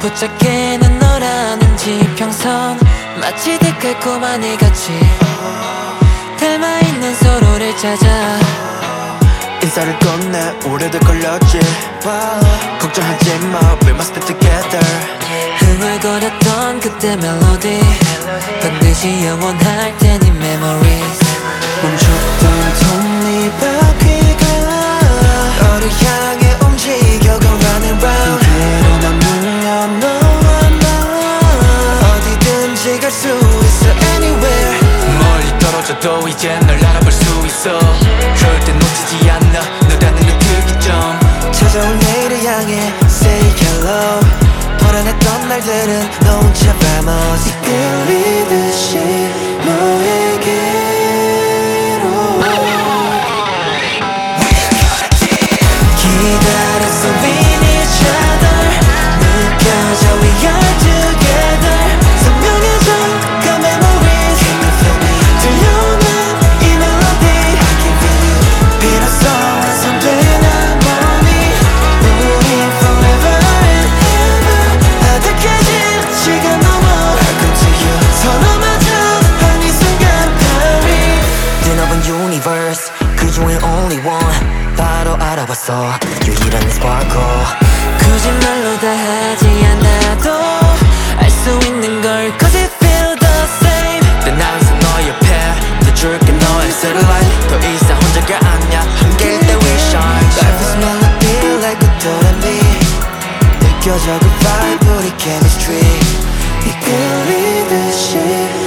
포착해는 너라는 지평선 마치 데칼코만 이같이 닮아있는 서로를 찾아 인사를 건네 오래돼 걸렸지 걱정하지 마 We must be together 흥얼거렸던 그때 멜로디 반드시 영원할 테니 memories 멈췄던 톱니바퀴가 너를 향해 움직여 Go round and round 그대로 난 물려 너와 나 어디든지 갈 수 있어 anywhere 멀리 떨어져도 이제 널 알아볼 수 있어 절대 놓치지 않아 너라는 그 특이점 찾아올 내일을 향해 say hello 불안했던 날들은 너 혼자 famous 이끌리듯이 너에게로 기다렸어 we need each other 느껴져 we are together 선명해져 그 memories 들려오는 이 멜로디 비로소 완성된 harmony 우리 forever and ever 아득해진 시간 넘어 Welcome to you 서로 마주한 이 순간 Paris 드넓은 universe 그 중에 only one 바로 알아봤어 유일한 sparkle 굳이 말로 다 하지 않아도 알 수 있는 걸 Cause it feel the same 난 항상 너 옆에 내줄게 너의 satellite 더 이상 혼자가 아니야 함께일 때 we shine Life is melody like a 도레미 느껴져 그 vibe 우리 chemistry 이끌리듯이